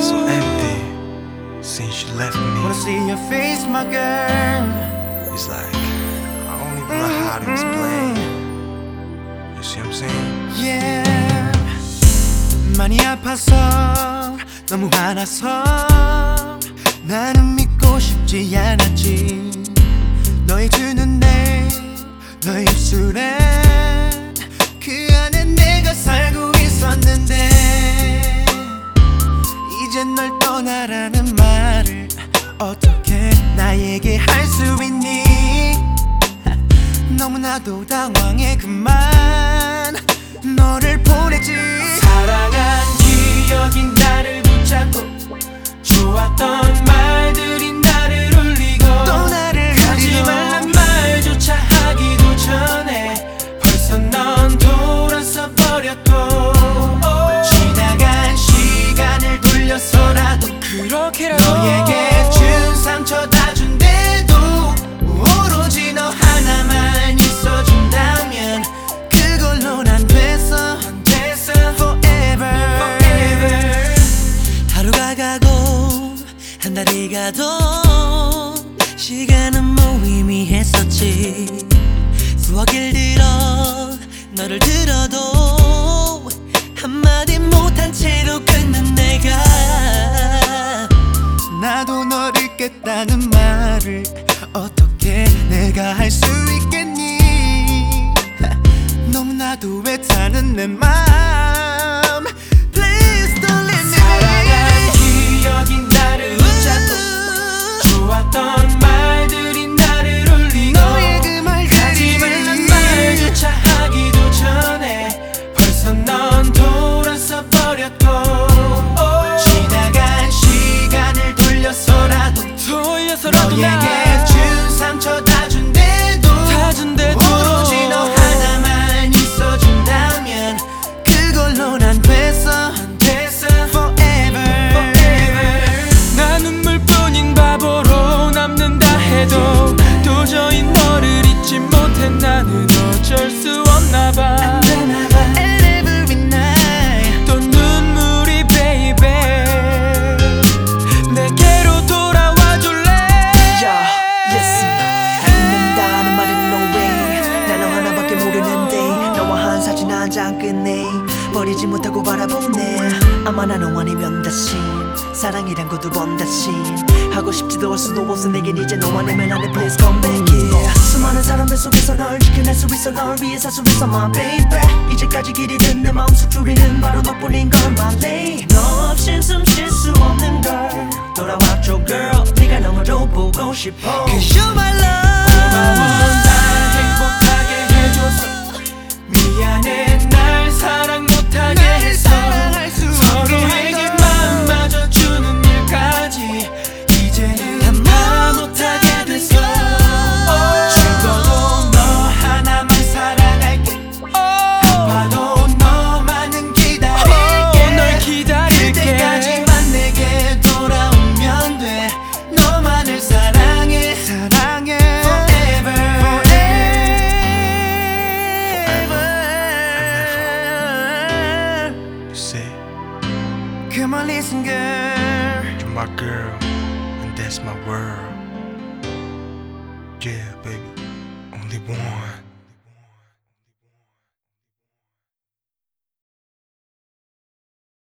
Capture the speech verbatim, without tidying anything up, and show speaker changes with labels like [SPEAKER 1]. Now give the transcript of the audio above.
[SPEAKER 1] so empty since you left me.
[SPEAKER 2] Wanna see your face, my girl.
[SPEAKER 1] It's like I don't even know how to explain. You see what I'm saying?
[SPEAKER 2] Yeah. 많이 아파서 너무 화나서 나는 믿고 싶지 않았지. 너의 두 눈에 너의 입술에 그 안에 내가 살고 있었는데 이제 널 떠나라는 말을 어떻게 나에게 할 수 있니? 너무나도 당황해 그만 너를 보냈지. 사랑한 기억이 나를 붙잡고 좋았던 말들이 나를 울리고 또 나를 하지 말란 말조차 하기도 전에 벌써 넌 돌아서 버렸고 지나간 시간을 돌려서라도 그렇게라도 너에게 준 상처 다 준대도 오로지 너 하나만 있어준다면 그걸로 난 됐어 forever. 하루가 가고 한 달이 가도 시간은 무의미했었지. 수화기를 들어 너를 들어도 한마디 못한 채로 끊는 내가 나도 널 잊겠다는 말을 어떻게 내가 할 수 있겠니? 너무나도 애타는 내 맘 Please don't leave me. 사랑한 기억이 나를 붙잡고 좋았던 말들이 나를 울리고 너의 그 말들이 하지 말란 말조차 하기도 전에 벌써 넌 돌아서 버렸고 지나간 시간을 돌려서라도 돌려서라도 너에게 준 상처 다 준대도 다 준대도 오로지 너 하나만 있어준다면 그걸로 난 됐어 forever.
[SPEAKER 3] 나 눈물뿐인 바보로 남는다 해도 도저히 너를 잊지 못해. 나는 어쩔 수 없나봐.
[SPEAKER 2] And every night
[SPEAKER 3] 또 눈물이 baby 내게로 돌아와 줄래?
[SPEAKER 4] Yeah, listen. 안 된다는 말은 no way. 난 너 하나밖에 모르는데 너와 한 사진 한 장 끝내 버리지 못하고 바라보네. 아마 나 너 아니면 다시 사랑이란 거 두 번 다시 하고 싶지도 할 수도 없어. 내겐 이제 너 아니면 안 돼. Please come back here. 수많은 사람들 속에서 널 지켜낼 수 있어. 널 위해 살 수 있어 my baby. 이제까지 길이 든 내 마음속 줄이는 바로 너뿐인 걸 말해. 너 없인 숨 쉴 수 없는 걸 돌아와줘 girl. 네가 너무도 보고 싶어.
[SPEAKER 2] Cause you're my love.
[SPEAKER 3] 고마워 날 행복하게 해줘서. 미안해 날 사랑 못하게 해서. 서로에게 마음마저 주는 일까지 이제는 다 못하게 됐어.
[SPEAKER 2] 죽어도 너 하나만 사랑할게. 아파도 너만은 기다릴게.
[SPEAKER 3] 널 기다릴게.
[SPEAKER 2] 그때까지만 내게 돌아오면 돼. 너만을 사랑해 사랑해 forever forever.
[SPEAKER 1] You say
[SPEAKER 2] Come on listen girl.
[SPEAKER 1] you're my girl and that's my world. Yeah, baby, only one.